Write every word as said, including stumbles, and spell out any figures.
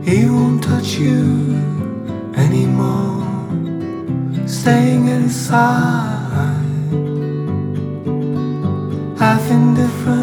He won't touch you anymore, staying at his side, half indifferent